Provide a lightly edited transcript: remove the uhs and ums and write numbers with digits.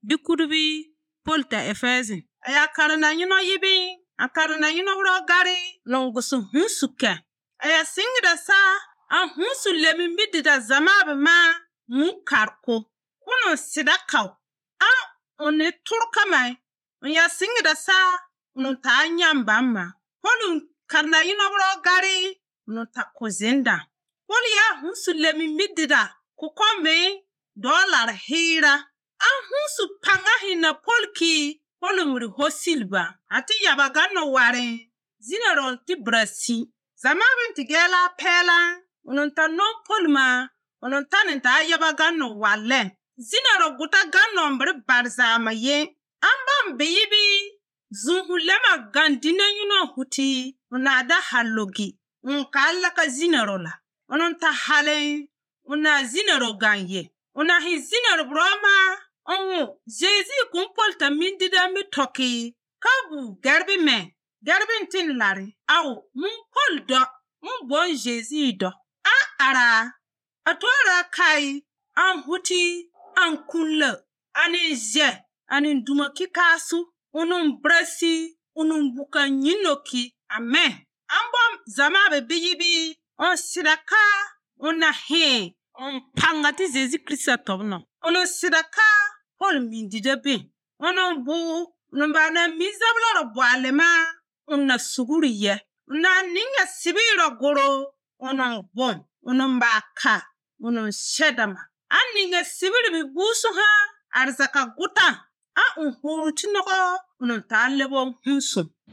Bikurubi Polta Efezi. Aya karana yino yibi. Akarana yino bro gari. Longusu hunsuke. Aya singira sa. A hunsu lemi da zama ma mukarko. Kuno sidakaw. A one turka mai. Aya singira sa. Uno ta nyambama. Polu karana yino bro gari. Uno ta kozinda. Polu ya hunsu lemi da. Kukome $1 hira. A hunsu panga hina polki. Polu muri hosilba. Ati yabagano ware. Zinero ti brasi. Zamarin tigela pela. Unonta non polma. Unonta nenta yabagano wale. Zinero guta gano mbri barzama ye. Amba mbibi. Zuhulema gandina yuno huti. Unada halogi. Unkala ka zinero la. Unonta hale. Una zinero ganye. Una hi zinero broma. Jezi kumpolta mindida mi toki. Kabu garbi me. Garbi ntin lari. Au, mun pol do. Mun bon Jezi do. Ara. Atora kai. An huti. An kunle. Ani je. Ani nduma kikasu. Unum brasi. Unum buka nyinoki. Amen. Ambom zamabe biyibi. On sidaka. Una he. On pangati Jezi Krista tobno. Ono sidaka. Pol mindida be. Ono bu. Numbana mizablo boalema. Una suguriye. Una ninga sibiro goro. Ono bon. Ono mbaka. Ono shedama. Aninga sibiro bi busu ha. Arzaka guta. A unhuru tinoko. Ono talebo hunsu.